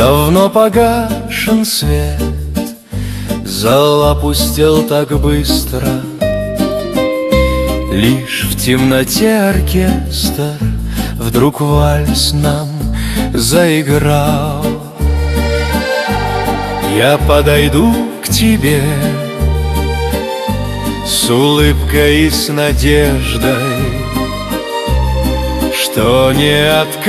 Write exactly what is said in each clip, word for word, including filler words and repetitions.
Давно погашен свет, зал опустел так быстро. Лишь в темноте оркестр вдруг вальс нам заиграл. Я подойду к тебе с улыбкой и с надеждой, что не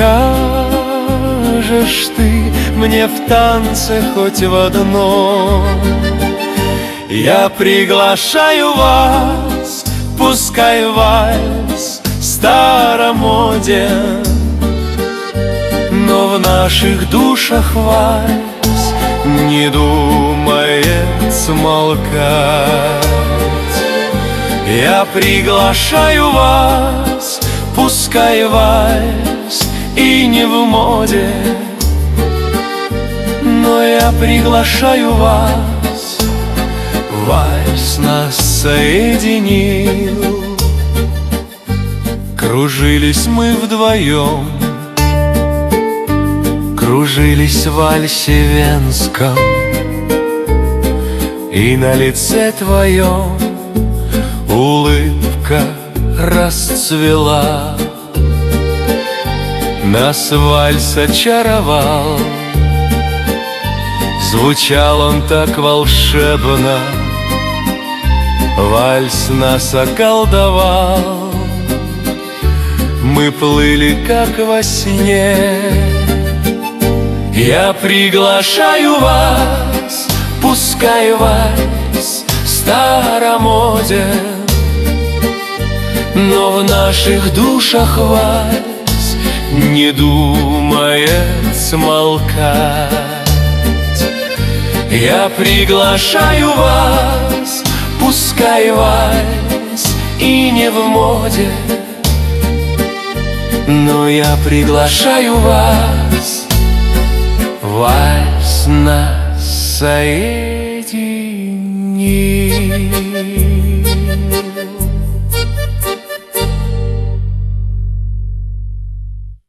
откажешь ты мне в танце хоть в одном. Я приглашаю вас, пускай вальс старомоден, но в наших душах вальс не думает смолкать. Я приглашаю вас, пускай вальс и не в моде, но я приглашаю вас, вальс нас соединил. Кружились мы вдвоем, кружились в вальсе венском, и на лице твоем улыбка расцвела. Нас вальс очаровал, звучал он так волшебно, вальс нас околдовал. Мы плыли как во сне. Я приглашаю вас, пускай вальс старомоден, но в наших душах вальс не думает смолкать. Я приглашаю вас, пускай вальс и не в моде, но я приглашаю вас, вальс нас соединит.